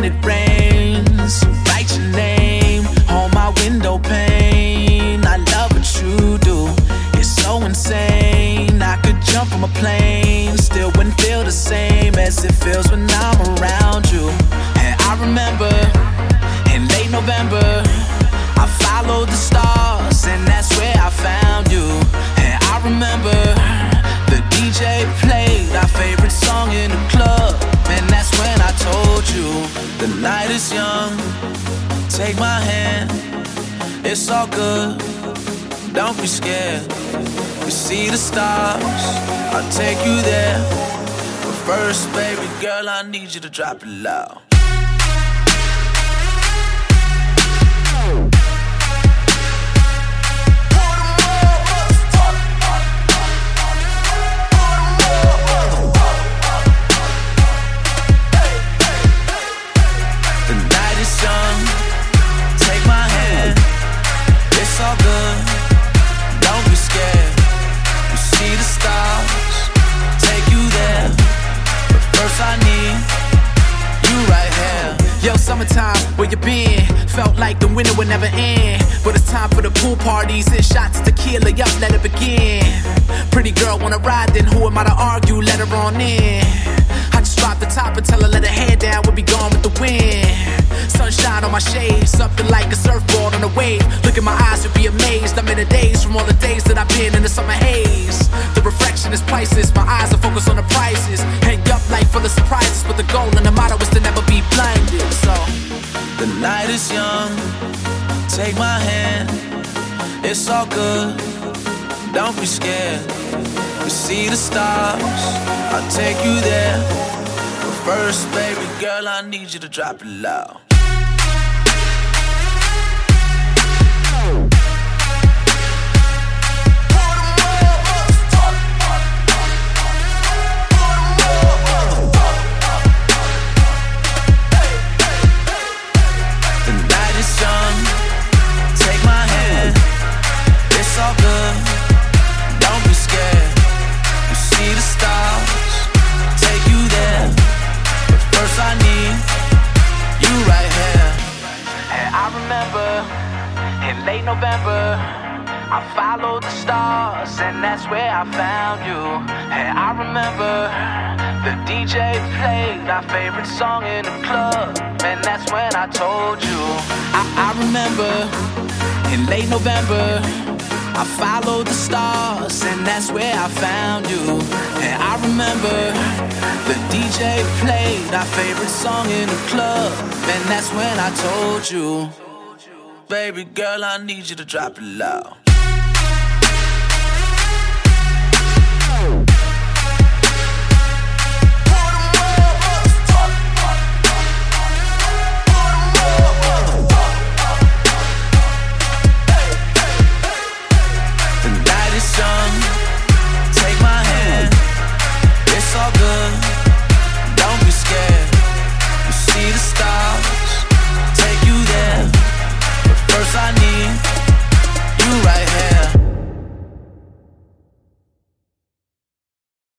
when it rains. Write your name on my window pane. I love what you do, it's so insane. I could jump from a plane, still wouldn't feel the same as it feels when I'm around you. And I remember in late November, I followed the stars, and that's where I found you. And I remember the DJ played our favorite song in the club, and that's when I told you, the night is young, take my hand, it's all good, don't be scared. We see the stars, I'll take you there. But first, baby girl, I need you to drop it loud. It's all good, don't be scared. You see the stars, take you there. But first I need you right here. Yo, summertime, where you been? Felt like the winter would never end. But it's time for the pool parties and shots of tequila, yup, let it begin. Pretty girl wanna ride, then who am I to argue? Let her on in. I just drop the top and tell her let her head down, we'll be gone with the wind. Sunshine on my shades, something like a surfboard on a wave. Look in my eyes, you'll be amazed. I'm in a daze from all the days that I've been in the summer haze. The reflection is priceless, my eyes are focused on the prices. Hang up life full of surprises, but the goal and the motto is to never be blinded. So, the night is young, take my hand, it's all good, don't be scared. We see the stars, I'll take you there. But first, baby girl, I need you to drop it loud. The night is young, take my hand, it's all good, don't be scared. You see the stars, take you there. But first I need you right here. and I remember in late November, I followed the stars, and that's where I found you. And I remember the DJ played our favorite song in the club, and that's when I told you. I remember in late November, I followed the stars, and that's where I found you. And I remember the DJ played our favorite song in the club, and that's when I told you, Baby girl, I need you to drop it loud.